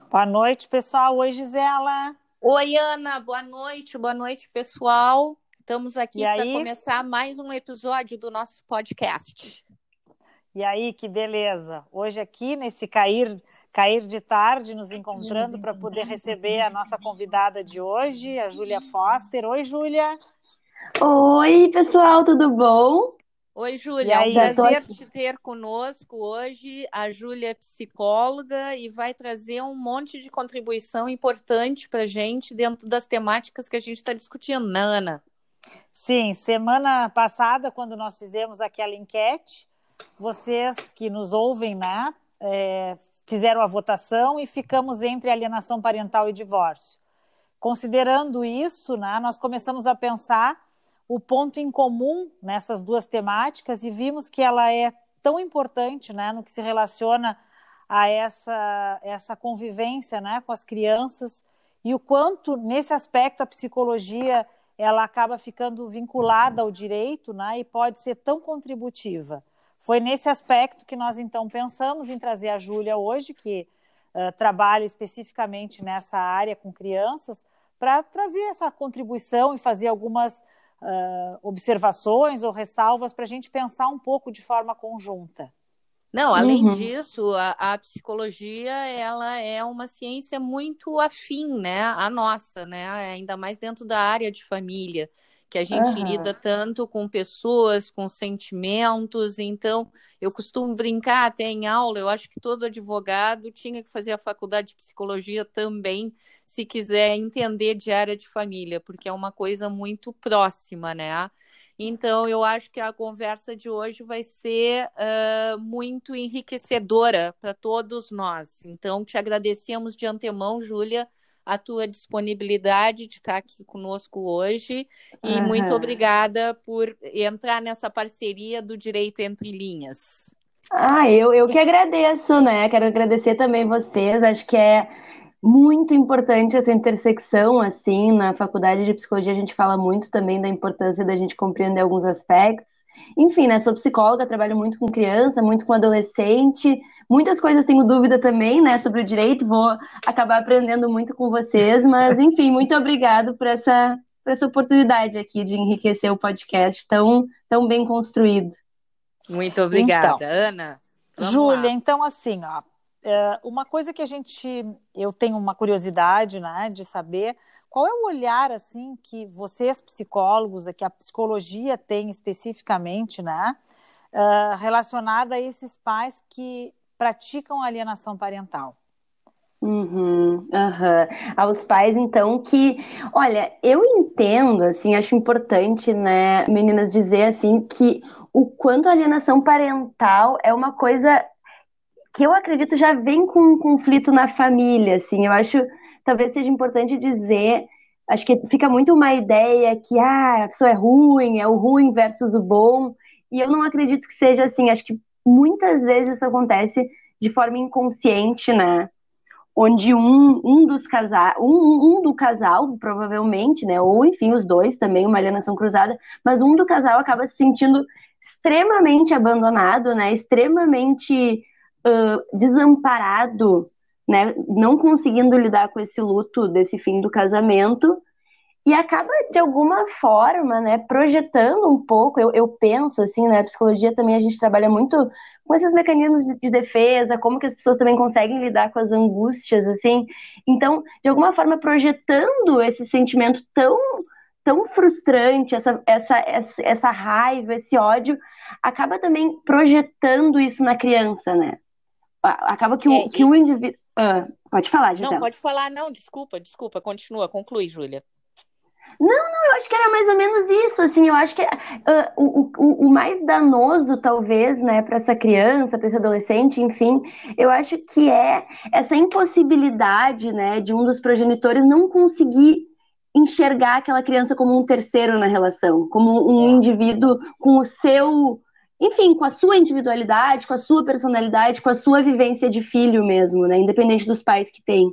Boa noite, pessoal. Oi, Gisela. Oi, Ana, boa noite, pessoal. Estamos E aqui para aí? começar mais um episódio do nosso podcast. E aí, que beleza. Hoje aqui nesse cair de tarde, nos encontrando para poder receber a nossa convidada de hoje, a Júlia Foster. Oi, Júlia. Oi, pessoal, tudo bom? Oi, E Júlia, é um Já aí? tô prazer aqui. te ter conosco hoje. A Júlia é psicóloga e vai trazer um monte de contribuição importante para a gente dentro das temáticas que a gente está discutindo, né, Ana? Sim, semana passada, quando nós fizemos aquela enquete, vocês que nos ouvem, né, fizeram a votação e ficamos entre alienação parental e divórcio. Considerando isso, né, nós começamos a pensar o ponto em comum nessas duas temáticas e vimos que ela é tão importante, né, no que se relaciona a essa convivência, né, com as crianças e o quanto, nesse aspecto, a psicologia ela acaba ficando vinculada ao direito, né, e pode ser tão contributiva. Foi nesse aspecto que nós, então, pensamos em trazer a Júlia hoje, que trabalha especificamente nessa área com crianças, para trazer essa contribuição e fazer algumas observações ou ressalvas para a gente pensar um pouco de forma conjunta. Não, além Uhum, disso, a psicologia ela é uma ciência muito afim, né, à nossa, né, ainda mais dentro da área de família, que a gente aham. lida tanto com pessoas, com sentimentos. Então, eu costumo brincar até em aula, eu acho que todo advogado tinha que fazer a faculdade de psicologia também, se quiser entender de área de família, porque é uma coisa muito próxima, né? Então, eu acho que a conversa de hoje vai ser muito enriquecedora para todos nós. Então, te agradecemos de antemão, Júlia, a tua disponibilidade de estar aqui conosco hoje e muito Aham. obrigada por entrar nessa parceria do Direito Entre Linhas. Eu que agradeço, né? Quero agradecer também vocês. Acho que é muito importante essa intersecção, assim, na faculdade de psicologia a gente fala muito também da importância da gente compreender alguns aspectos. Enfim, né? Sou psicóloga, trabalho muito com criança, muito com adolescente. Muitas coisas tenho dúvida também, né, sobre o direito. Vou acabar aprendendo muito com vocês, mas enfim, muito obrigado por essa oportunidade aqui de enriquecer o podcast tão bem construído. Muito Então, obrigada, Ana. Vamos Júlia, lá. então assim, ó, uma coisa que eu tenho uma curiosidade, né, de saber qual é o olhar assim que vocês psicólogos, que a psicologia tem especificamente, né, relacionada a esses pais que praticam alienação parental. Uhum, aham. Aos pais, então, olha, eu entendo, assim, acho importante, né, meninas, dizer, assim, que o quanto a alienação parental é uma coisa que eu acredito já vem com um conflito na família, assim, eu acho, talvez seja importante dizer, acho que fica muito uma ideia que, a pessoa é o ruim versus o bom, e eu não acredito que seja assim, acho que muitas vezes isso acontece de forma inconsciente, né, onde um dos casais, um do casal, provavelmente, né, ou enfim, os dois também, uma alienação cruzada, mas um do casal acaba se sentindo extremamente abandonado, né, extremamente desamparado, né, não conseguindo lidar com esse luto desse fim do casamento, e acaba, de alguma forma, né, projetando um pouco, eu penso, assim, na psicologia também a gente trabalha muito com esses mecanismos de defesa, como que as pessoas também conseguem lidar com as angústias, assim. Então, de alguma forma, projetando esse sentimento tão frustrante, essa raiva, esse ódio, acaba também projetando isso na criança, né? Acaba que É, que o indivíduo... pode falar, não, Gisela. pode falar, não, desculpa, continua, conclui, Júlia. Eu acho que era mais ou menos isso, assim, eu acho que o mais danoso, talvez, né, para essa criança, para esse adolescente, enfim, eu acho que é essa impossibilidade, né, de um dos progenitores não conseguir enxergar aquela criança como um terceiro na relação, como um É. indivíduo com o seu, enfim, com a sua individualidade, com a sua personalidade, com a sua vivência de filho mesmo, né, independente dos pais que tem.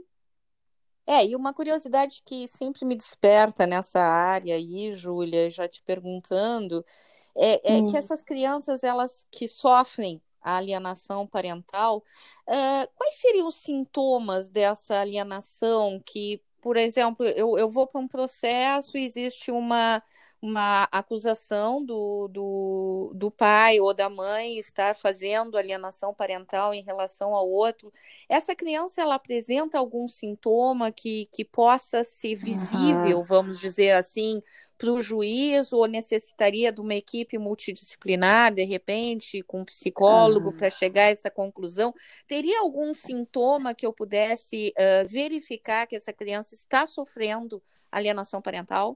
E uma curiosidade que sempre me desperta nessa área aí, Júlia, já te perguntando, é que Hum, essas crianças, elas que sofrem a alienação parental, quais seriam os sintomas dessa alienação que, por exemplo, eu vou para um processo e existe uma acusação do pai ou da mãe estar fazendo alienação parental em relação ao outro. Essa criança, ela apresenta algum sintoma que possa ser visível, vamos dizer assim, para o juiz, ou necessitaria de uma equipe multidisciplinar, de repente, com um psicólogo, para chegar a essa conclusão? Teria algum sintoma que eu pudesse verificar que essa criança está sofrendo alienação parental?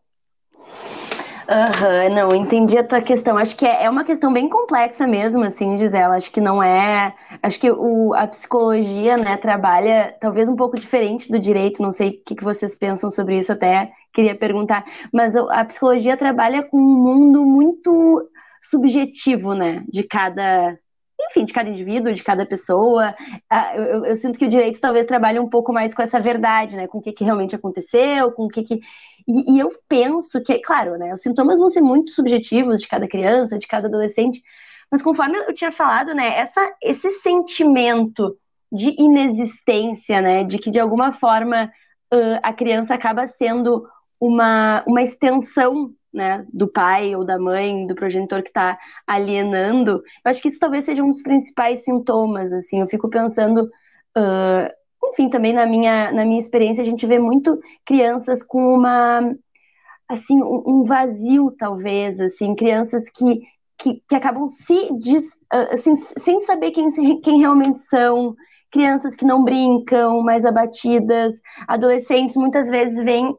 Não, entendi a tua questão. Acho que é uma questão bem complexa mesmo, assim, Gisela. Acho que não é. Acho que a psicologia, né, trabalha talvez um pouco diferente do direito. Não sei o que vocês pensam sobre isso, até queria perguntar. Mas a psicologia trabalha com um mundo muito subjetivo, né, de cada. Enfim, de cada indivíduo, de cada pessoa. Eu sinto que o direito talvez trabalhe um pouco mais com essa verdade, né? Com o que realmente aconteceu, com o que. E eu penso que, claro, né? Os sintomas vão ser muito subjetivos de cada criança, de cada adolescente, mas conforme eu tinha falado, né? Esse sentimento de inexistência, né? De que de alguma forma a criança acaba sendo uma extensão, né, do pai ou da mãe, do progenitor que está alienando. Eu acho que isso talvez seja um dos principais sintomas, assim. Eu fico pensando, enfim, também na minha experiência, a gente vê muito crianças com assim, um vazio, talvez, assim, crianças que acabam assim, sem saber quem realmente são, crianças que não brincam, mais abatidas, adolescentes muitas vezes vêm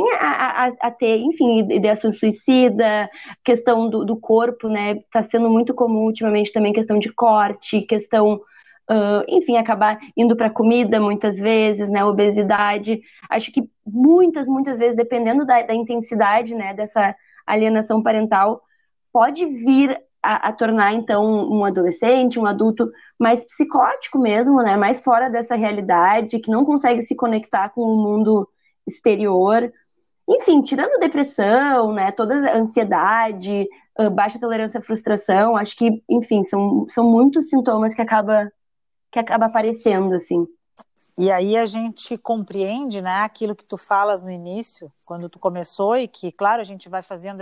a ter, enfim, ideação suicida, questão do corpo, né? Tá sendo muito comum ultimamente também questão de corte, questão, enfim, acabar indo para comida muitas vezes, né? Obesidade. Acho que muitas vezes, dependendo da intensidade, né, dessa alienação parental, pode vir a tornar, então, um adolescente, um adulto mais psicótico mesmo, né? Mais fora dessa realidade, que não consegue se conectar com o mundo exterior, enfim, tirando depressão, né, toda a ansiedade, baixa tolerância à frustração, acho que, enfim, são muitos sintomas que acaba aparecendo, assim. E aí a gente compreende, né, aquilo que tu falas no início, quando tu começou, e que, claro, a gente vai fazendo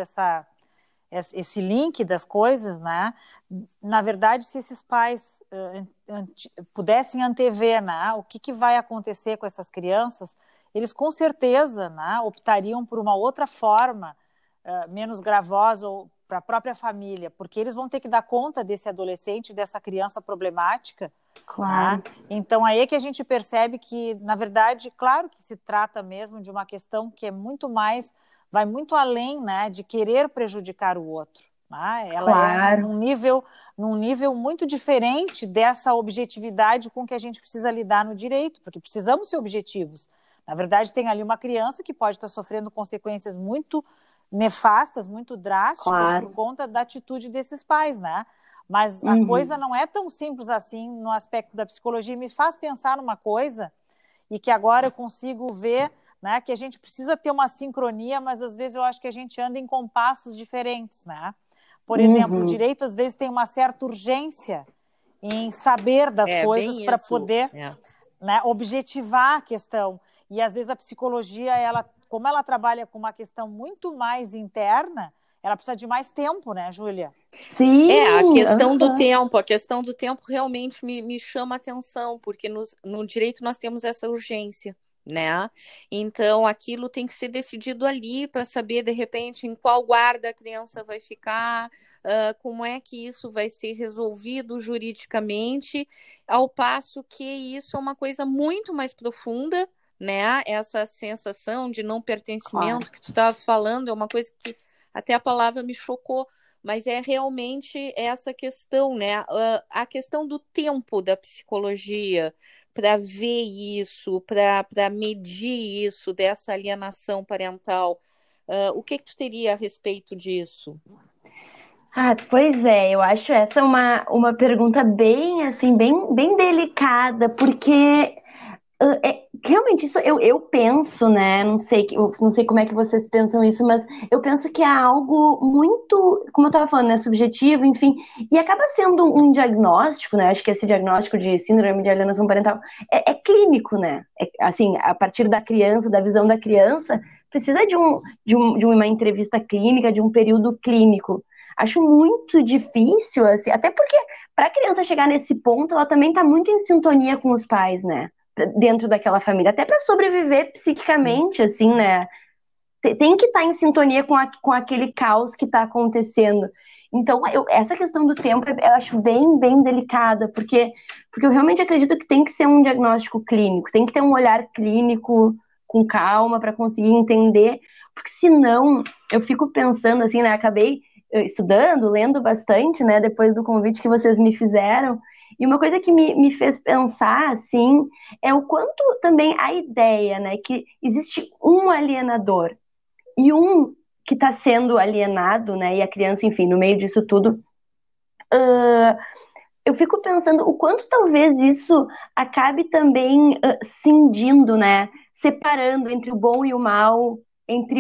esse link das coisas, né? Na verdade, se esses pais pudessem antever, né, o que vai acontecer com essas crianças, eles com certeza, né, optariam por uma outra forma, menos gravosa para a própria família, porque eles vão ter que dar conta desse adolescente, dessa criança problemática. Claro. Né? Então aí é que a gente percebe que, na verdade, claro que se trata mesmo de uma questão que é muito mais, vai muito além, né, de querer prejudicar o outro. Né? Ela Claro. É num nível muito diferente dessa objetividade com que a gente precisa lidar no direito, porque precisamos ser objetivos. Na verdade, tem ali uma criança que pode estar sofrendo consequências muito nefastas, muito drásticas, claro, por conta da atitude desses pais, né? Mas a coisa não é tão simples assim no aspecto da psicologia. Me faz pensar numa coisa, e que agora eu consigo ver, né, que a gente precisa ter uma sincronia, mas às vezes eu acho que a gente anda em compassos diferentes, né? Por exemplo, o direito às vezes tem uma certa urgência em saber das coisas para poder né, objetivar a questão. E às vezes a psicologia, como ela trabalha com uma questão muito mais interna, ela precisa de mais tempo, né, Júlia? Sim. A questão do tempo realmente me chama a atenção, porque no direito nós temos essa urgência, né? Então aquilo tem que ser decidido ali para saber, de repente, em qual guarda a criança vai ficar, como é que isso vai ser resolvido juridicamente, ao passo que isso é uma coisa muito mais profunda, né? Essa sensação de não pertencimento que tu estava falando é uma coisa que até a palavra me chocou, mas é realmente essa questão, né? A questão do tempo da psicologia para ver isso, para medir isso, dessa alienação parental. O que tu teria a respeito disso? Pois é, eu acho essa uma pergunta bem, assim, bem delicada, porque Realmente, isso eu penso, né? Não sei como é que vocês pensam isso, mas eu penso que é algo muito, como eu estava falando, né, subjetivo, enfim, e acaba sendo um diagnóstico, né? Acho que esse diagnóstico de síndrome de alienação parental é clínico, né? Assim, a partir da criança, da visão da criança, precisa de uma entrevista clínica, de um período clínico. Acho muito difícil, assim, até porque para a criança chegar nesse ponto, ela também está muito em sintonia com os pais, né? Dentro daquela família, até para sobreviver psiquicamente, assim, né? Tem que estar em sintonia com aquele caos que está acontecendo. Então, essa questão do tempo eu acho bem, bem delicada, porque eu realmente acredito que tem que ser um diagnóstico clínico, tem que ter um olhar clínico com calma para conseguir entender, porque senão eu fico pensando assim, né? Acabei estudando, lendo bastante, né? Depois do convite que vocês me fizeram. E uma coisa que me fez pensar, assim, é o quanto também a ideia, né, que existe um alienador e um que está sendo alienado, né, e a criança, enfim, no meio disso tudo, eu fico pensando o quanto talvez isso acabe também cindindo, né, separando entre o bom e o mal, entre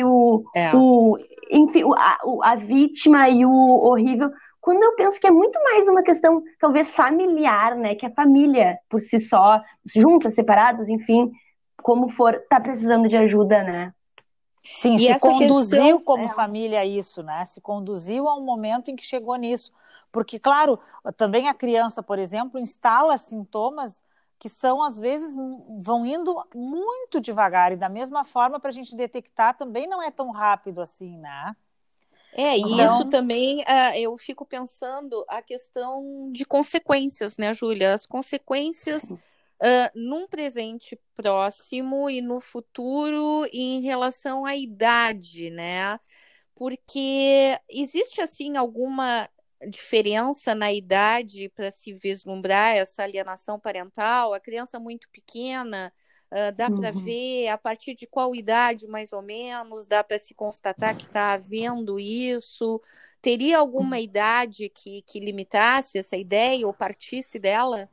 enfim, a vítima e o horrível, quando eu penso que é muito mais uma questão, talvez, familiar, né? Que a família, por si só, juntas, separados, enfim, como for, tá precisando de ajuda, né? Sim, E se essa conduziu questão, como família a isso, né? Se conduziu a um momento em que chegou nisso. Porque, claro, também a criança, por exemplo, instala sintomas que são, às vezes, vão indo muito devagar. E da mesma forma, para a gente detectar, também não é tão rápido assim, né? e isso Então, também, eu fico pensando a questão de consequências, né, Júlia? As consequências num presente próximo e no futuro em relação à idade, né? Porque existe, assim, alguma diferença na idade para se vislumbrar essa alienação parental? A criança muito pequena, dá para ver a partir de qual idade, mais ou menos, dá para se constatar que está havendo isso? Teria alguma idade que limitasse essa ideia ou partisse dela?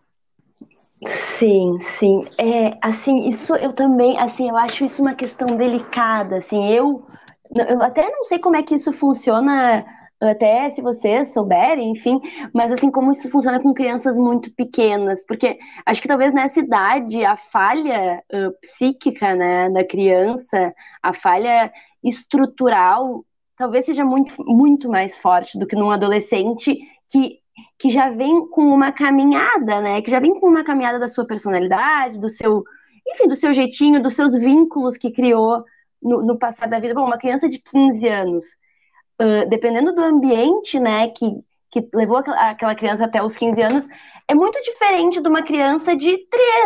Sim, sim. Assim, isso eu também, assim, eu acho isso uma questão delicada, assim, eu até não sei como é que isso funciona, até se vocês souberem, enfim, mas assim, como isso funciona com crianças muito pequenas, porque acho que talvez nessa idade a falha psíquica, né, da criança, a falha estrutural, talvez seja muito, muito mais forte do que num adolescente que já vem com uma caminhada, né? Que já vem com uma caminhada da sua personalidade, enfim, do seu jeitinho, dos seus vínculos que criou no passar da vida. Bom, uma criança de 15 anos, dependendo do ambiente, né, que levou aquela criança até os 15 anos, é muito diferente de uma criança de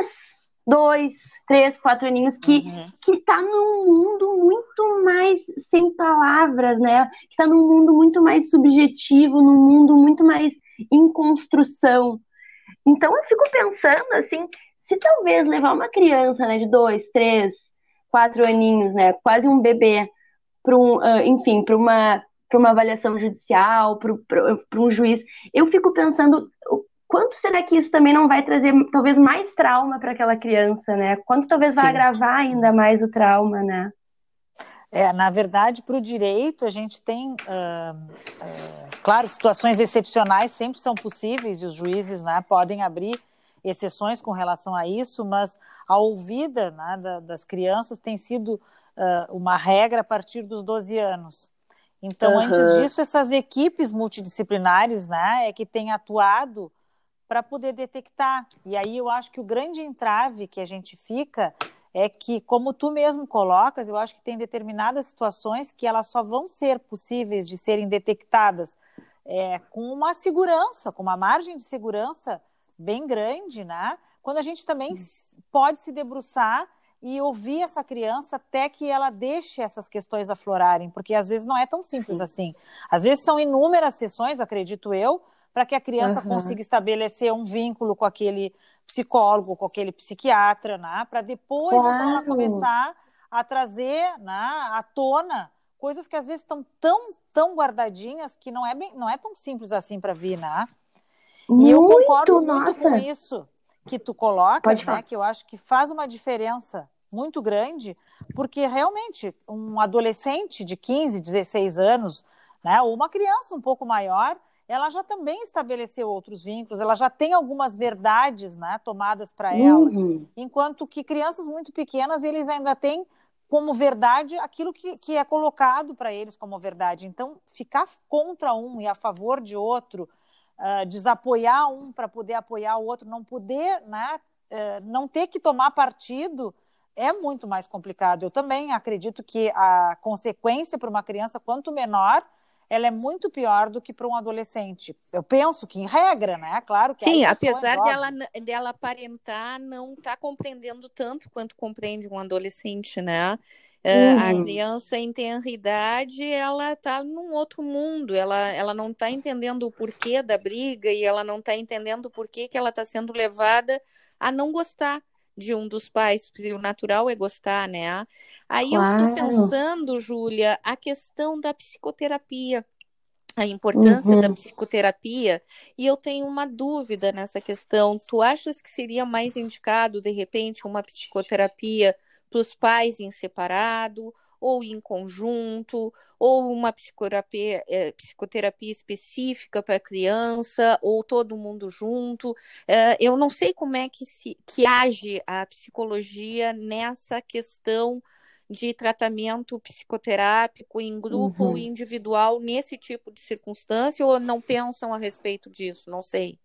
3, 4 aninhos que tá num mundo muito mais sem palavras, né? Que tá num mundo muito mais subjetivo, num mundo muito mais em construção. Então eu fico pensando assim, se talvez levar uma criança, né, de 2, 3, 4 aninhos, né, quase um bebê, enfim, para uma avaliação judicial, para um juiz, eu fico pensando quanto será que isso também não vai trazer talvez mais trauma para aquela criança, né? Quanto talvez vai agravar ainda mais o trauma, né? Na verdade, para o direito, a gente tem, claro, situações excepcionais sempre são possíveis e os juízes, né, podem abrir exceções com relação a isso, mas a ouvida, né, das crianças tem sido uma regra a partir dos 12 anos. Então, antes disso, essas equipes multidisciplinares, né, é que têm atuado para poder detectar. E aí eu acho que o grande entrave que a gente fica é que, como tu mesmo colocas, eu acho que tem determinadas situações que elas só vão ser possíveis de serem detectadas com uma segurança, com uma margem de segurança bem grande, né? Quando a gente também pode se debruçar e ouvir essa criança até que ela deixe essas questões aflorarem, porque às vezes não é tão simples assim. Às vezes são inúmeras sessões, acredito eu, para que a criança consiga estabelecer um vínculo com aquele psicólogo, com aquele psiquiatra, né? Para depois então ela começar a trazer, né, à tona coisas que às vezes estão tão guardadinhas que não é tão simples assim para vir, né? E eu concordo muito com isso, que tu colocas, Pode né, falar. que eu acho que faz uma diferença muito grande, porque realmente um adolescente de 15, 16 anos, né, ou uma criança um pouco maior, ela já também estabeleceu outros vínculos, ela já tem algumas verdades, né, tomadas para ela, enquanto que crianças muito pequenas, eles ainda têm como verdade aquilo que é colocado para eles como verdade. Então, ficar contra um e a favor de outro, desapoiar um para poder apoiar o outro, não poder, né, não ter que tomar partido, é muito mais complicado. Eu também acredito que a consequência para uma criança, quanto menor, ela é muito pior do que para um adolescente. Eu penso que, em regra, né? Claro que há Sim, exceções, apesar óbvio. dela aparentar não estar compreendendo tanto quanto compreende um adolescente, né? A criança em tenra idade, ela está num outro mundo, ela não está entendendo o porquê da briga e ela não está entendendo o porquê que ela está sendo levada a não gostar de um dos pais, porque o natural é gostar, né? Aí eu estou Claro. pensando, Júlia, a questão da psicoterapia, a importância da psicoterapia, e eu tenho uma dúvida nessa questão. Tu achas que seria mais indicado, de repente, uma psicoterapia para os pais em separado, ou em conjunto, ou uma psicoterapia específica para a criança, ou todo mundo junto? Eu não sei como é que age a psicologia nessa questão de tratamento psicoterápico em grupo ou individual nesse tipo de circunstância, ou não pensam a respeito disso? Não sei.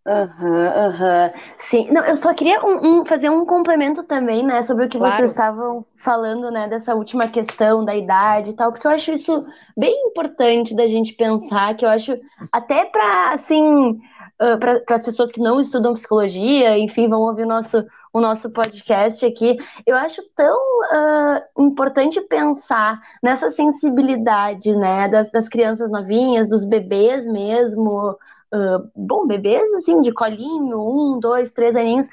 Sim, não, eu só queria fazer um complemento também, né, sobre o que vocês Claro. estavam falando, né, dessa última questão da idade e tal, porque eu acho isso bem importante da gente pensar, que eu acho até para, assim, para as pessoas que não estudam psicologia, enfim, vão ouvir o nosso podcast aqui, eu acho tão importante pensar nessa sensibilidade, né, das crianças novinhas, dos bebês mesmo, bebês assim, de colinho, 1, 2, 3 aninhos,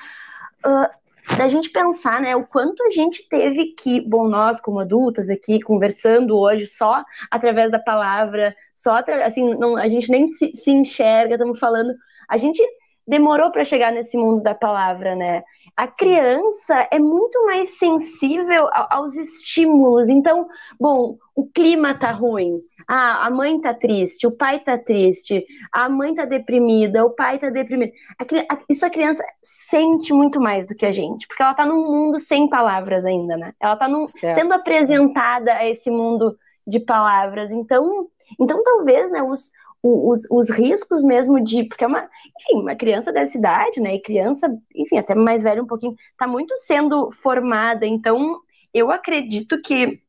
da gente pensar, né, o quanto a gente teve que, nós como adultas aqui, conversando hoje só através da palavra, assim, não, a gente nem se enxerga, estamos falando, a gente demorou para chegar nesse mundo da palavra, né? A criança é muito mais sensível aos estímulos. Então, o clima tá ruim. A mãe tá triste, o pai tá triste, a mãe tá deprimida, o pai tá deprimido. Isso a criança sente muito mais do que a gente, porque ela tá num mundo sem palavras ainda, né? Ela tá sendo apresentada a esse mundo de palavras. Então talvez, né, os riscos mesmo porque uma criança dessa idade, né, e criança, enfim, até mais velha um pouquinho, tá muito sendo formada, então eu acredito que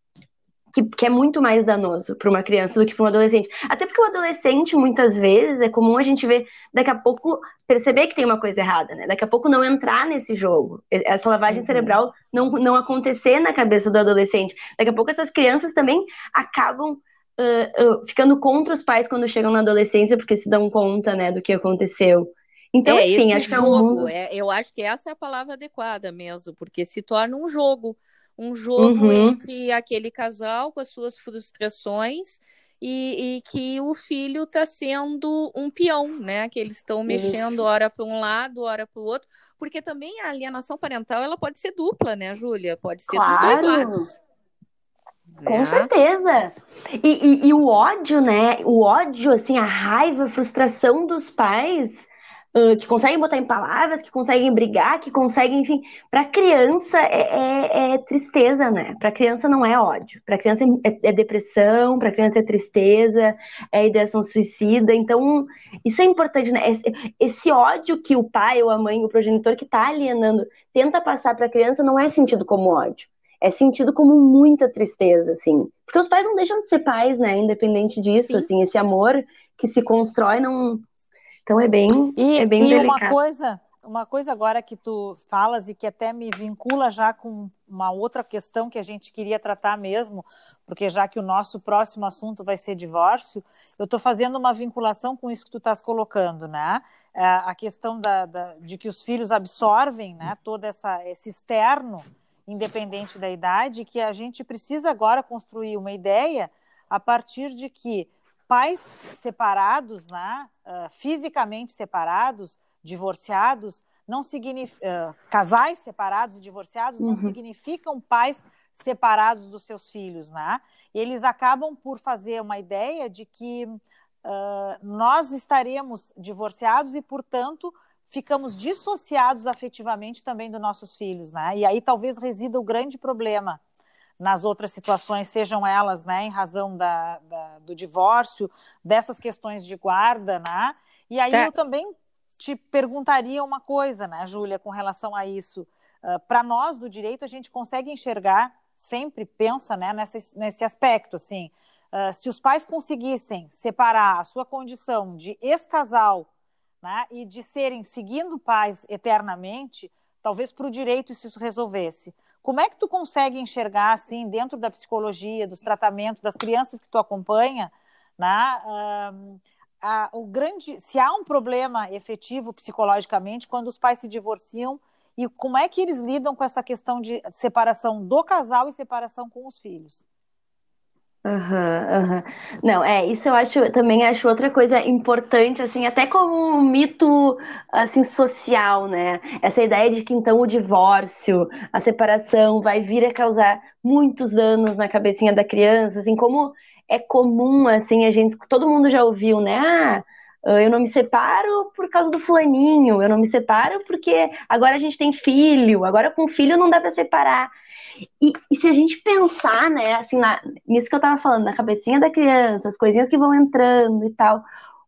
é muito mais danoso para uma criança do que para um adolescente. Até porque o adolescente, muitas vezes, é comum a gente ver, daqui a pouco, perceber que tem uma coisa errada, né? Daqui a pouco não entrar nesse jogo. Essa lavagem cerebral não acontecer na cabeça do adolescente. Daqui a pouco essas crianças também acabam ficando contra os pais quando chegam na adolescência, porque se dão conta, né, do que aconteceu. Então, enfim, Esse acho que é um jogo, mundo... eu acho que essa é a palavra adequada mesmo, porque se torna um jogo entre aquele casal com as suas frustrações e que o filho está sendo um peão, né? Que eles estão mexendo hora para um lado, hora para o outro, porque também a alienação parental ela pode ser dupla, né, Júlia? Pode ser dos dois lados. Com certeza. E o ódio, né? O ódio, assim, a raiva, a frustração dos pais que conseguem botar em palavras, que conseguem brigar, que conseguem, enfim, para criança é tristeza, né? Para criança não é ódio, para criança é depressão, para criança é tristeza, é ideação suicida. Então, isso é importante, né? Esse ódio que o pai ou a mãe, o progenitor que está alienando, tenta passar para a criança não é sentido como ódio. É sentido como muita tristeza, assim. Porque os pais não deixam de ser pais, né? Independente disso, assim, esse amor que se constrói não... Então é bem delicado. Uma coisa agora que tu falas e que até me vincula já com uma outra questão que a gente queria tratar mesmo, porque já que o nosso próximo assunto vai ser divórcio, eu estou fazendo uma vinculação com isso que tu estás colocando, né? A questão de que os filhos absorvem, né, todo esse externo, independente da idade, que a gente precisa agora construir uma ideia a partir de que pais separados, né, fisicamente separados, divorciados, não significa, casais separados e divorciados não Uhum. significam pais separados dos seus filhos, né? Eles acabam por fazer uma ideia de que nós estaremos divorciados e, portanto, ficamos dissociados afetivamente também dos nossos filhos, né? E aí talvez resida o grande problema nas outras situações, sejam elas, né, em razão do divórcio, dessas questões de guarda, né? E aí Tá. eu também te perguntaria uma coisa, né, Júlia, com relação a isso. Para nós do direito, a gente consegue enxergar, sempre pensa, né, nesse aspecto, assim, se os pais conseguissem separar a sua condição de ex-casal, né, e de serem seguindo pais eternamente, talvez para o direito isso resolvesse. Como é que tu consegue enxergar, assim, dentro da psicologia, dos tratamentos, das crianças que tu acompanha, né, se há um problema efetivo psicologicamente quando os pais se divorciam e como é que eles lidam com essa questão de separação do casal e separação com os filhos? Não, isso eu também acho outra coisa importante, assim, até como um mito, assim, social, né? Essa ideia de que, então, o divórcio, a separação vai vir a causar muitos danos na cabecinha da criança, assim, como é comum, assim, todo mundo já ouviu, né? Eu não me separo por causa do fulaninho, eu não me separo porque agora a gente tem filho, agora com filho não dá pra separar. E se a gente pensar, né, assim, nisso que eu tava falando, na cabecinha da criança, as coisinhas que vão entrando e tal,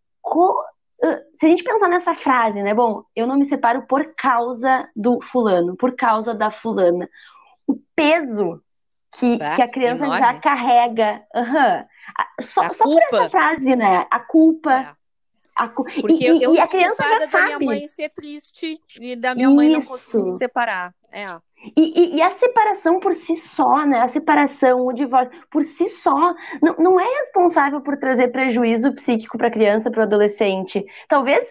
se a gente pensar nessa frase, né, bom, eu não me separo por causa do fulano, por causa da fulana, o peso que a criança já Enorme. carrega, só por essa frase, né, a culpa. Porque eu E a sou criança já culpada da minha sabe. mãe ser triste e da minha mãe não conseguir se separar. E a separação por si só, né? A separação, o divórcio, por si só, não é responsável por trazer prejuízo psíquico para a criança, para o adolescente. Talvez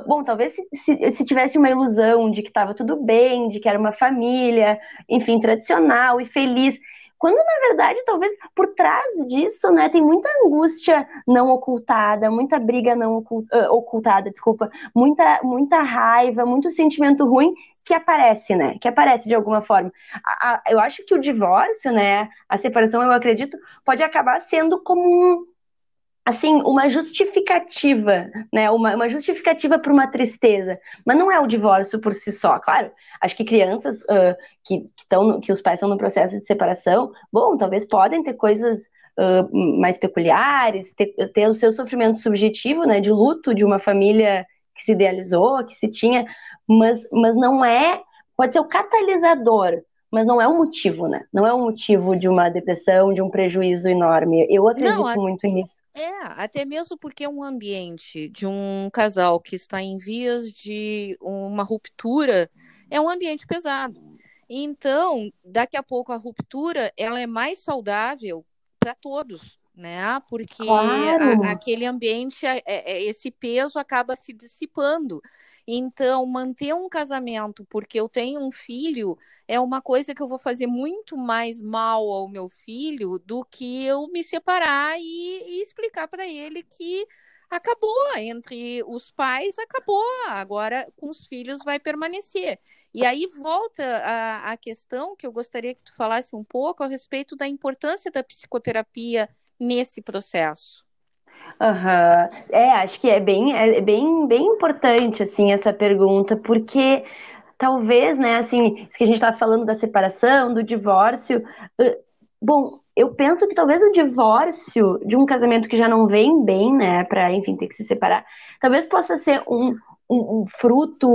se tivesse uma ilusão de que estava tudo bem, de que era uma família, enfim, tradicional e feliz. Quando, na verdade, talvez por trás disso, né, tem muita angústia não ocultada, muita briga não ocultada, desculpa, muita raiva, muito sentimento ruim que aparece, né? Que aparece de alguma forma. Eu acho que o divórcio, né? A separação, eu acredito, pode acabar sendo como uma justificativa, né? Uma justificativa para uma tristeza. Mas não é o divórcio por si só. Claro, acho que crianças que os pais estão no processo de separação, bom, talvez podem ter coisas mais peculiares, ter o seu sofrimento subjetivo, né? De luto de uma família que se idealizou, que se tinha, mas não é, pode ser o catalisador, mas não é o motivo, né? Não é o motivo de uma depressão, de um prejuízo enorme. Eu acredito muito nisso. Até mesmo porque é um ambiente de um casal que está em vias de uma ruptura, é um ambiente pesado. Então, daqui a pouco a ruptura, ela é mais saudável para todos, né? Porque claro. aquele ambiente, esse peso acaba se dissipando. Então, manter um casamento porque eu tenho um filho é uma coisa que eu vou fazer muito mais mal ao meu filho do que eu me separar e explicar para ele que acabou entre os pais, acabou, agora com os filhos vai permanecer. E aí volta a questão que eu gostaria que tu falasse um pouco a respeito da importância da psicoterapia nesse processo. Acho que é bem importante, assim, essa pergunta, porque talvez, né, assim, isso que a gente estava falando da separação, do divórcio, bom, eu penso que talvez o divórcio de um casamento que já não vem bem, né, para, enfim, ter que se separar, talvez possa ser um fruto,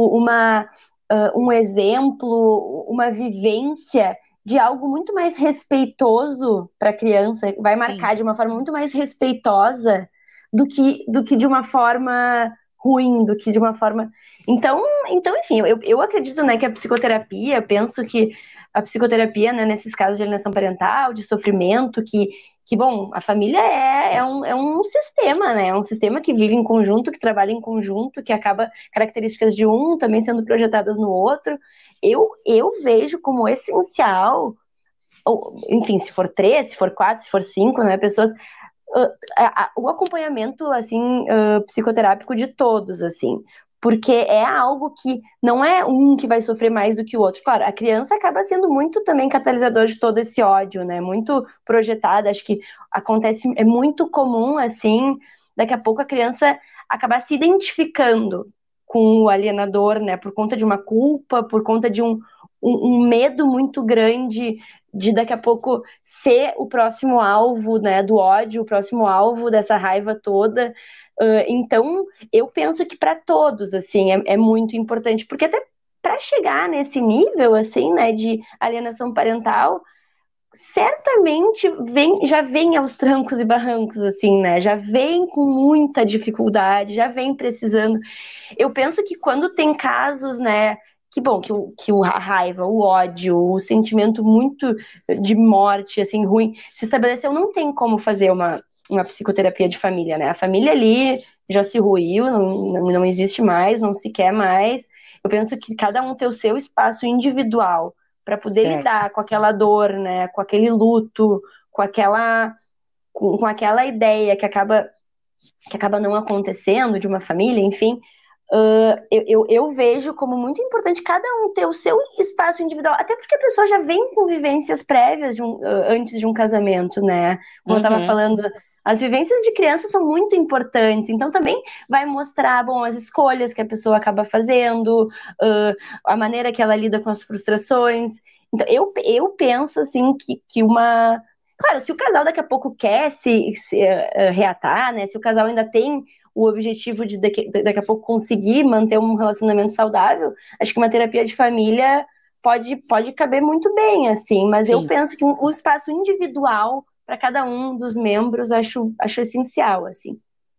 um exemplo, uma vivência de algo muito mais respeitoso para a criança, vai marcar Sim. de uma forma muito mais respeitosa do que de uma forma ruim, do que de uma forma... Então enfim, eu acredito, né, que a psicoterapia, penso que a psicoterapia, né, nesses casos de alienação parental, de sofrimento, que bom, a família é um sistema, né, é um sistema que vive em conjunto, que trabalha em conjunto, que acaba características de um também sendo projetadas no outro. Eu vejo como essencial, enfim, se for 3, se for 4, se for 5, né, pessoas... o acompanhamento, assim, psicoterápico de todos, assim, porque é algo que não é um que vai sofrer mais do que o outro. Claro, a criança acaba sendo muito também catalisador de todo esse ódio, né? Muito projetada, acho que acontece, é muito comum, assim, daqui a pouco a criança acabar se identificando com o alienador, né? Por conta de uma culpa, por conta de um medo muito grande de daqui a pouco ser o próximo alvo, né, do ódio, o próximo alvo dessa raiva toda. Então, eu penso que para todos, assim, é muito importante, porque até para chegar nesse nível, assim, né, de alienação parental, certamente já vem aos trancos e barrancos, assim, né, já vem com muita dificuldade, já vem precisando. Eu penso que quando tem casos, né, que bom, a raiva, o ódio, o sentimento muito de morte, assim, ruim, se estabeleceu, não tem como fazer uma psicoterapia de família, né? A família ali já se ruiu, não existe mais, não se quer mais. Eu penso que cada um tem o seu espaço individual para poder lidar com aquela dor, né? Com aquele luto, com aquela ideia que acaba não acontecendo de uma família, enfim. Eu vejo como muito importante cada um ter o seu espaço individual, até porque a pessoa já vem com vivências prévias antes de um casamento, né? Como eu estava falando, as vivências de criança são muito importantes, então também vai mostrar, bom, as escolhas que a pessoa acaba fazendo, a maneira que ela lida com as frustrações. Então, eu penso, assim, que uma... Claro, se o casal daqui a pouco quer se reatar, né? Se o casal ainda tem o objetivo de daqui a pouco conseguir manter um relacionamento saudável, acho que uma terapia de família pode caber muito bem, assim, mas eu penso que o espaço individual para cada um dos membros acho essencial, assim.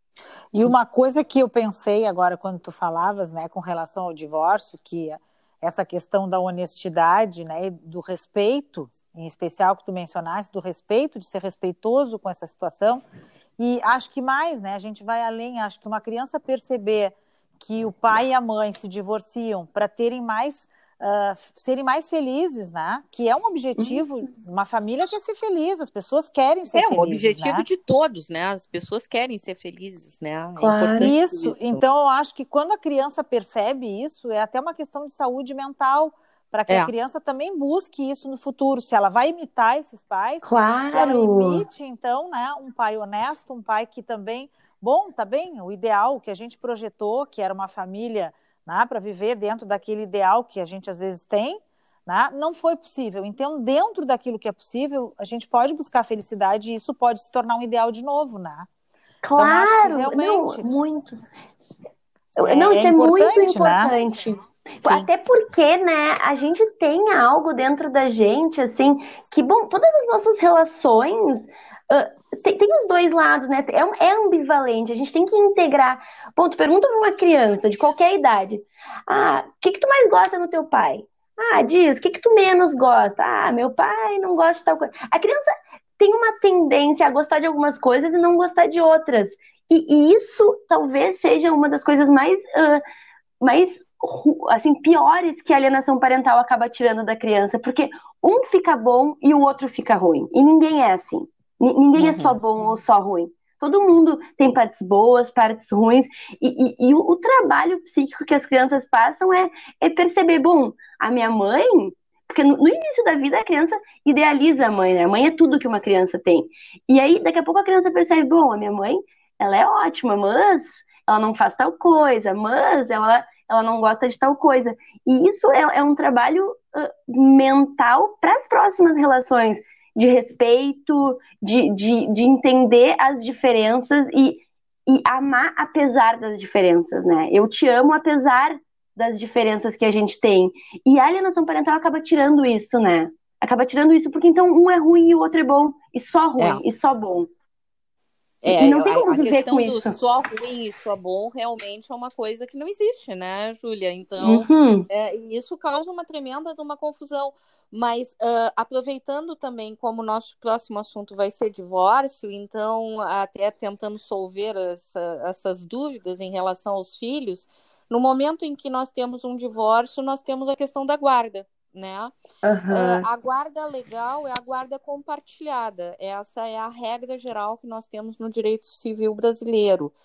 E uma coisa que eu pensei agora quando tu falavas, né, com relação ao divórcio, que essa questão da honestidade, né, e do respeito, em especial que tu mencionaste, do respeito, de ser respeitoso com essa situação. E acho que mais, né, a gente vai além, acho que uma criança perceber que o pai e a mãe se divorciam para terem mais, serem mais felizes, né, que é um objetivo, uma família quer ser feliz, as pessoas querem ser felizes, um objetivo, né? De todos, né, as pessoas querem ser felizes, né, Claro. É importante isso, então eu acho que quando a criança percebe isso, é até uma questão de saúde mental, para que a criança também busque isso no futuro. Se ela vai imitar esses pais, claro, que ela imite, então, né, um pai honesto, um pai que também, bom, tá bem, o ideal que a gente projetou, que era uma família, né, para viver dentro daquele ideal que a gente às vezes tem, né, não foi possível. Então, dentro daquilo que é possível, a gente pode buscar felicidade e isso pode se tornar um ideal de novo, né? Claro, então, acho que realmente... não, muito. Não, isso é muito importante. Né? Até porque, né, a gente tem algo dentro da gente, assim, que, bom, todas as nossas relações tem os dois lados, né? É ambivalente, a gente tem que integrar. Bom, tu pergunta pra uma criança de qualquer idade, o que tu mais gosta no teu pai? Diz, o que tu menos gosta? Meu pai não gosta de tal coisa. A criança tem uma tendência a gostar de algumas coisas e não gostar de outras. E isso talvez seja uma das coisas mais assim, piores que a alienação parental acaba tirando da criança, porque um fica bom e o outro fica ruim. E ninguém é assim. Ninguém é só bom ou só ruim. Todo mundo tem partes boas, partes ruins, e o trabalho psíquico que as crianças passam é perceber, bom, a minha mãe, porque no início da vida a criança idealiza a mãe, né? A mãe é tudo que uma criança tem. E aí, daqui a pouco a criança percebe, bom, a minha mãe, ela é ótima, mas ela não faz tal coisa, mas ela não gosta de tal coisa. E isso é um trabalho mental para as próximas relações, de respeito, de entender as diferenças e amar apesar das diferenças, né? Eu te amo apesar das diferenças que a gente tem. E a alienação parental acaba tirando isso, né? Acaba tirando isso porque então um é ruim e o outro é bom, e só ruim, e só bom. E não tem como viver com isso. A questão do só ruim e só bom realmente é uma coisa que não existe, né, Júlia? Então, e isso causa uma tremenda uma confusão. Mas aproveitando também como o nosso próximo assunto vai ser divórcio, então até tentando solver essas dúvidas em relação aos filhos, no momento em que nós temos um divórcio, nós temos a questão da guarda, né? A guarda legal é a guarda compartilhada. Essa é a regra geral que nós temos no direito civil brasileiro.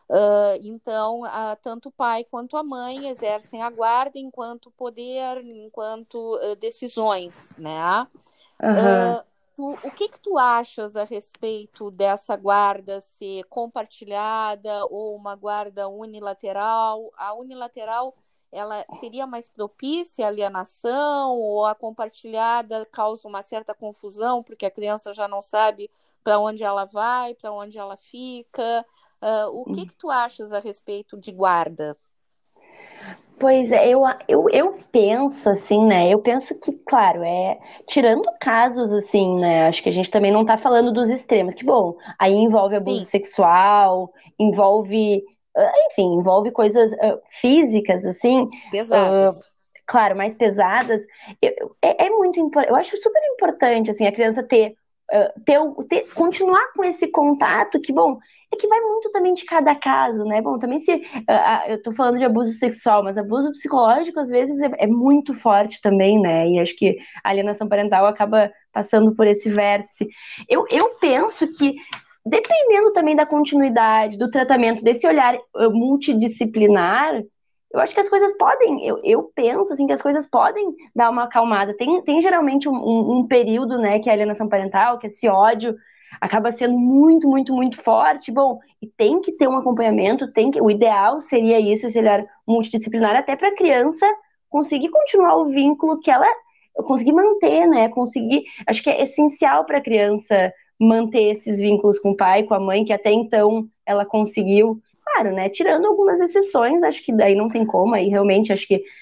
Então, tanto o pai quanto a mãe exercem a guarda enquanto poder, enquanto decisões, né? Aham. O que tu achas a respeito dessa guarda ser compartilhada ou uma guarda unilateral? A unilateral, ela seria mais propícia à alienação, ou a compartilhada causa uma certa confusão, porque a criança já não sabe para onde ela vai, para onde ela fica? O que tu achas a respeito de guarda? Pois é, eu penso assim, né? Eu penso que, claro, tirando casos assim, né? Acho que a gente também não tá falando dos extremos, que bom, aí envolve abuso Sim, sexual, envolve, enfim, envolve coisas físicas, assim, ah, pesadas. claro, mais pesadas. É muito importante, eu acho super importante, assim, a criança continuar com esse contato, que bom, é que vai muito também de cada caso, né? Bom, também se eu tô falando de abuso sexual, mas abuso psicológico às vezes é muito forte também, né? E acho que a alienação parental acaba passando por esse vértice. Eu penso que, dependendo também da continuidade, do tratamento, desse olhar multidisciplinar, eu acho que as coisas podem, eu penso assim que as coisas podem dar uma acalmada. Tem geralmente um período, né, que é a alienação parental, que esse ódio acaba sendo muito, muito, muito forte. Bom, e tem que ter um acompanhamento, o ideal seria isso, esse olhar multidisciplinar, até para a criança conseguir continuar o vínculo que ela conseguir manter, né? Acho que é essencial para a criança manter esses vínculos com o pai, com a mãe, que até então ela conseguiu. Claro, né? Tirando algumas exceções, acho que daí não tem como, aí realmente acho que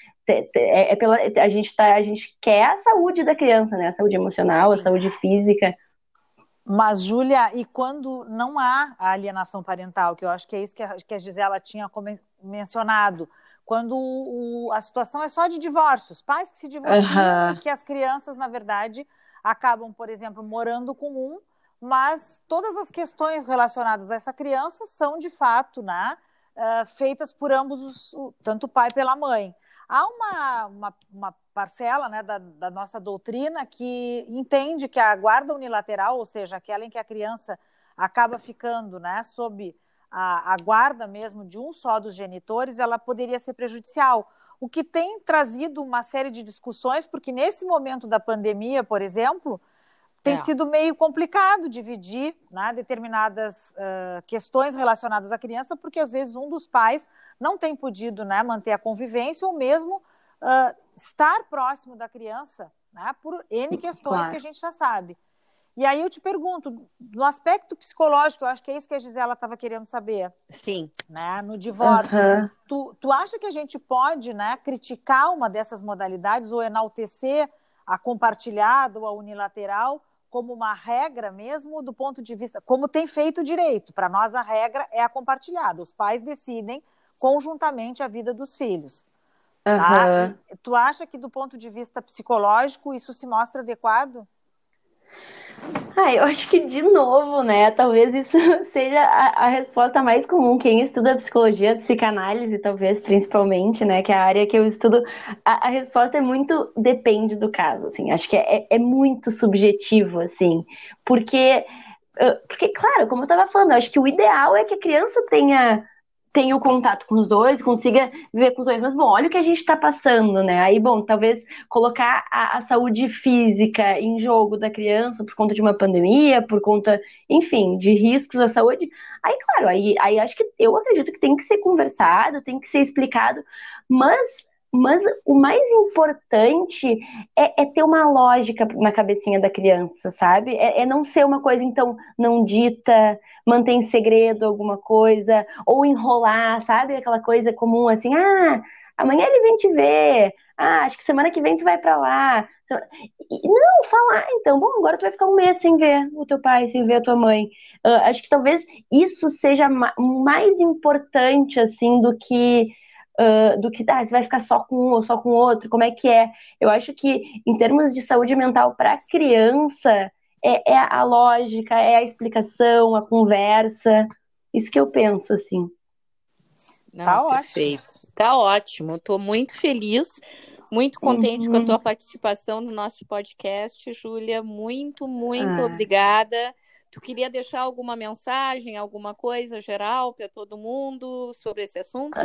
a gente quer a saúde da criança, né? A saúde emocional, a Sim. saúde física. Mas, Júlia, e quando não há a alienação parental, que eu acho que é isso que a Gisela tinha mencionado, quando a situação é só de divórcios, pais que se divorciam e Aham. que as crianças, na verdade, acabam, por exemplo, morando com um, mas todas as questões relacionadas a essa criança são, de fato, né, feitas por ambos, tanto o pai pela mãe. Há uma parcela, né, da nossa doutrina que entende que a guarda unilateral, ou seja, aquela em que a criança acaba ficando, né, sob a guarda mesmo de um só dos genitores, ela poderia ser prejudicial. O que tem trazido uma série de discussões, porque nesse momento da pandemia, por exemplo, tem sido meio complicado dividir, né, determinadas questões relacionadas à criança, porque às vezes um dos pais não tem podido, né, manter a convivência ou mesmo estar próximo da criança, né, por N questões que a Claro. gente já sabe. E aí eu te pergunto, no aspecto psicológico, eu acho que é isso que a Gisela estava querendo saber. Sim. Né, no divórcio, Aham. tu acha que a gente pode, né, criticar uma dessas modalidades ou enaltecer a compartilhada ou a unilateral como uma regra mesmo do ponto de vista, como tem feito o direito? Para nós a regra é a compartilhada, os pais decidem conjuntamente a vida dos filhos. Tá? E Aham. tu acha que do ponto de vista psicológico isso se mostra adequado? Eu acho que de novo, né? Talvez isso seja a resposta mais comum. Quem estuda psicologia, psicanálise, talvez principalmente, né? Que é a área que eu estudo, a resposta é muito depende do caso, assim. Acho que é muito subjetivo, assim, porque porque, claro, como eu estava falando, eu acho que o ideal é que a criança tenha o contato com os dois, consiga viver com os dois. Mas, bom, olha o que a gente está passando, né? Aí, bom, talvez colocar a saúde física em jogo da criança por conta de uma pandemia, por conta, enfim, de riscos à saúde. Aí, claro, aí acho que eu acredito que tem que ser conversado, tem que ser explicado, mas o mais importante é ter uma lógica na cabecinha da criança, sabe? É não ser uma coisa, então, não dita, manter em segredo alguma coisa, ou enrolar, sabe? Aquela coisa comum assim, amanhã ele vem te ver, acho que semana que vem tu vai pra lá. Não, falar, então, bom, agora tu vai ficar um mês sem ver o teu pai, sem ver a tua mãe. Acho que talvez isso seja mais importante, assim, do que você vai ficar só com um ou só com o outro, como é que é? Eu acho que, em termos de saúde mental para criança, é a lógica, é a explicação, a conversa. Isso que eu penso, assim. Não, Tá ótimo. perfeito. Tá ótimo. Estou muito feliz Muito contente com a tua participação no nosso podcast, Júlia. Muito, muito obrigada. Tu queria deixar alguma mensagem, alguma coisa geral para todo mundo sobre esse assunto?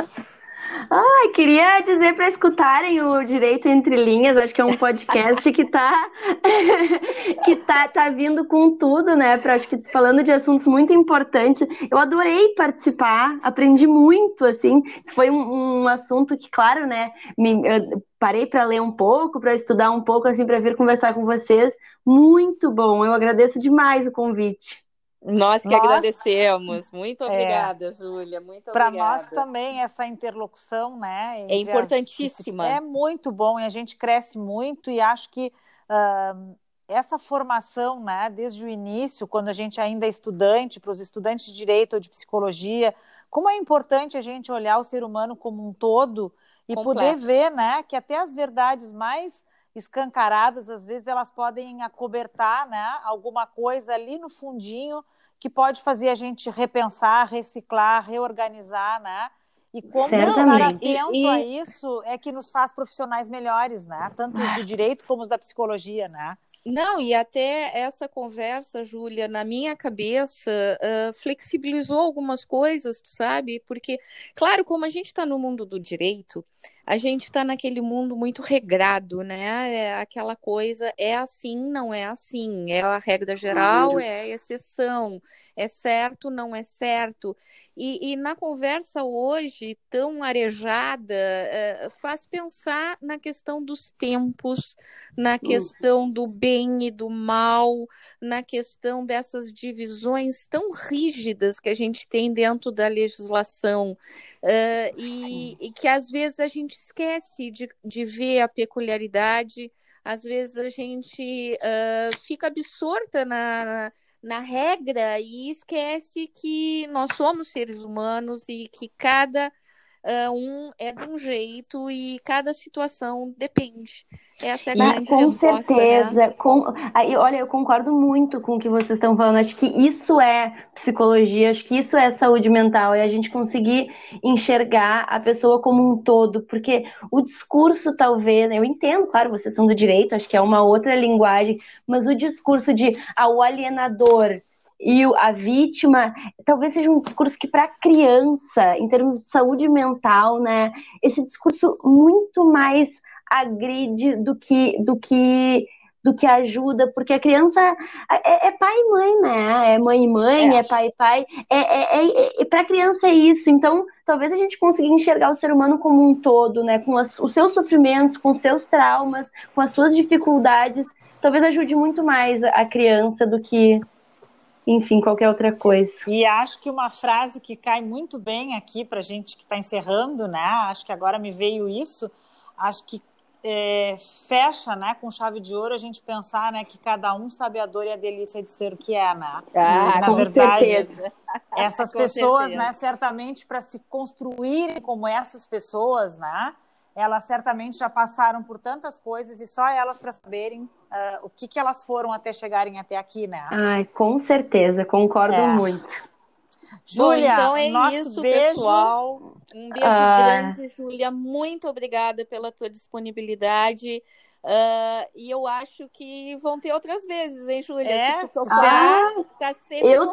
Queria dizer para escutarem o Direito Entre Linhas, acho que é um podcast que tá que tá vindo com tudo, né? Acho que falando de assuntos muito importantes. Eu adorei participar, aprendi muito, assim. Foi um assunto que, claro, né? Eu parei para ler um pouco, para estudar um pouco, assim, para vir conversar com vocês. Muito bom. Eu agradeço demais o convite. Nós que agradecemos. Muito obrigada, Júlia. Muito Para obrigada. nós também essa interlocução, né? É importantíssima. É muito bom e a gente cresce muito e acho que essa formação, né, desde o início, quando a gente ainda é estudante, para os estudantes de direito ou de psicologia, como é importante a gente olhar o ser humano como um todo e poder ver, né, que até as verdades mais escancaradas, às vezes elas podem acobertar, né, alguma coisa ali no fundinho que pode fazer a gente repensar, reciclar, reorganizar, né? E como estar atento a isso é que nos faz profissionais melhores, né? Tanto os do direito como os da psicologia, né? Não, e até essa conversa, Júlia, na minha cabeça, flexibilizou algumas coisas, tu sabe? Porque, claro, como a gente está no mundo do direito, a gente está naquele mundo muito regrado, né? É aquela coisa, é assim, não é assim. É a regra geral, é a exceção. É certo, não é certo. E na conversa hoje, tão arejada, faz pensar na questão dos tempos, na questão do bem e do mal, na questão dessas divisões tão rígidas que a gente tem dentro da legislação, e que às vezes a gente esquece de ver a peculiaridade, às vezes a gente fica absorta na regra e esquece que nós somos seres humanos e que cada um é de um jeito e cada situação depende. Essa é a grande resposta, certeza. né? Olha, eu concordo muito com o que vocês estão falando. Acho que isso é psicologia, acho que isso é saúde mental, é a gente conseguir enxergar a pessoa como um todo, porque o discurso, talvez, eu entendo, claro, vocês são do direito, acho que é uma outra linguagem, mas o discurso de o alienador e a vítima, talvez seja um discurso que para criança, em termos de saúde mental, né, esse discurso muito mais agride do que ajuda, porque a criança é pai e mãe, né? É mãe e mãe, é pai e pai. Para a criança é isso. Então, talvez a gente consiga enxergar o ser humano como um todo, né? Com os seus sofrimentos, com os seus traumas, com as suas dificuldades. Talvez ajude muito mais a criança do que, enfim, qualquer outra coisa. E acho que uma frase que cai muito bem aqui para a gente que está encerrando, né? Acho que agora me veio isso. Acho que fecha, né, com chave de ouro a gente pensar, né, que cada um sabe a dor e a delícia de ser o que é, né? Na verdade, certeza. Essas pessoas, né, certamente para se construírem como essas pessoas, né, elas certamente já passaram por tantas coisas e só elas para saberem o que elas foram até chegarem até aqui, né? Ai, com certeza, concordo muito. Júlia, então é isso, beijo. Pessoal. Um beijo grande, Júlia. Muito obrigada pela tua disponibilidade. E eu acho que vão ter outras vezes, hein, Júlia? Se tu topar, tá sempre eu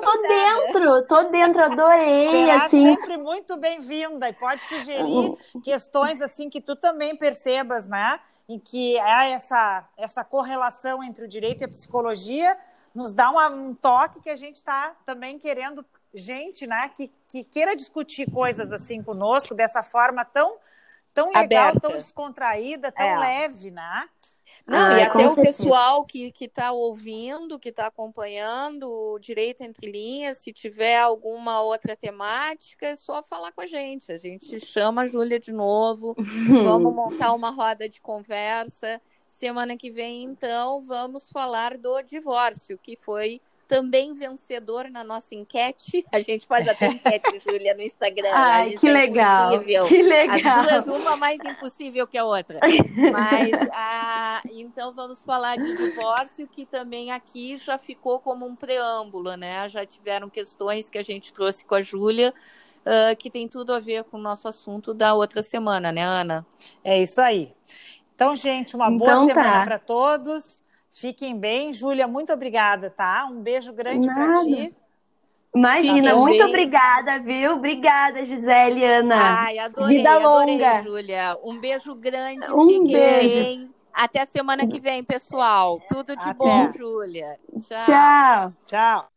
tô dentro, adorei. Será assim. sempre muito bem-vinda e pode sugerir questões assim que tu também percebas, né? Em que há essa correlação entre o direito e a psicologia, nos dá um toque que a gente está também querendo gente, né, que queira discutir coisas assim conosco, dessa forma tão legal, aberta, tão descontraída, tão leve, né? Não, e até o pessoal que está ouvindo, que está acompanhando o Direito Entre Linhas, se tiver alguma outra temática, é só falar com a gente. A gente chama a Júlia de novo, vamos montar uma roda de conversa. Semana que vem, então, vamos falar do divórcio, que foi também vencedor na nossa enquete. A gente faz até enquete, Júlia, no Instagram. Ai, que legal. Que legal. As duas, uma mais impossível que a outra. Mas, então, vamos falar de divórcio, que também aqui já ficou como um preâmbulo, né? Já tiveram questões que a gente trouxe com a Júlia, que tem tudo a ver com o nosso assunto da outra semana, né, Ana? É isso aí. Então, gente, uma boa Então semana tá. para todos. Fiquem bem. Júlia, muito obrigada, tá? Um beijo grande para Nada. ti. Imagina, Fiquem muito bem. obrigada, viu? Obrigada, Gisele e Ana. Ai, Vida adorei, longa. Júlia. Um beijo grande, Um fiquem beijo. bem. Até semana que vem, pessoal. Tudo de bom, Até. Júlia. Tchau. Tchau. Tchau.